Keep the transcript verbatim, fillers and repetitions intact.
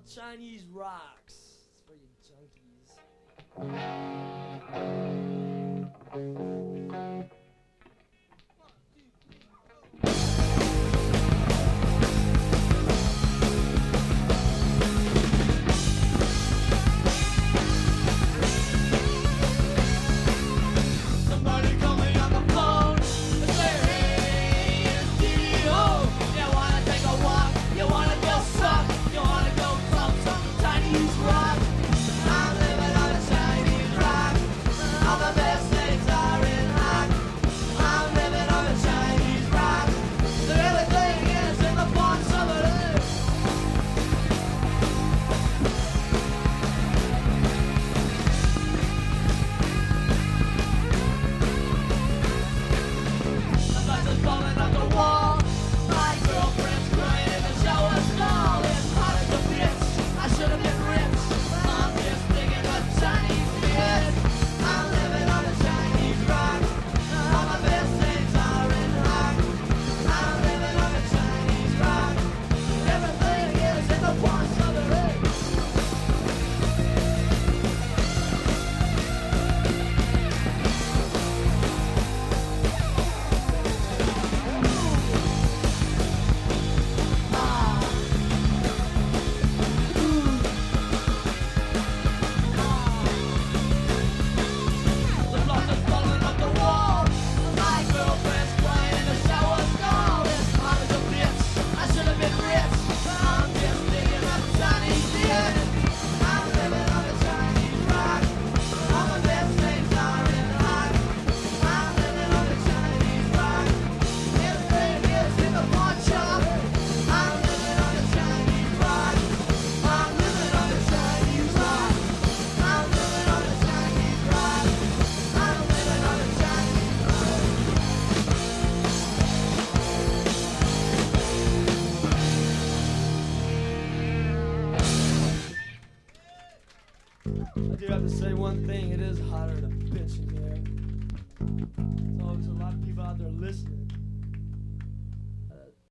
Chinese rocks. It's for you junkies. Somebody call me on the phone and say, hey, it's D D O. You wanna take a walk? You wanna go suck? You wanna go club some Chinese rock? I'm living on a Chinese rock. All the best things are in rock. I'm living on a Chinese rock. So everything is in the porn suburb. The lights are falling off the wall. My girlfriend's crying in the shower stall. It's hot as a bitch. I should have been rich. I'm just thinking of Chinese beers. I'm living on a Chinese rock. All my best things are in rock. I'm living on a Chinese rock. Everything is in the porn suburb. The blocks are falling off the wall. My girlfriend's crying in the shower stall. It's hot as a bitch. I should have been rich. I'm just thinking of Chinese beers. I'm living on a Chinese rock. All the best things are in rock. I'm living on a Chinese rock. Everything is in the pawn shop. I'm living on a Chinese rock. I'm living on a Chinese rock. I'm living on a Chinese rock. I'm living on a Chinese rock. I do have to say one thing, it is hotter than a bitch in here. So there's a lot of people out there listening.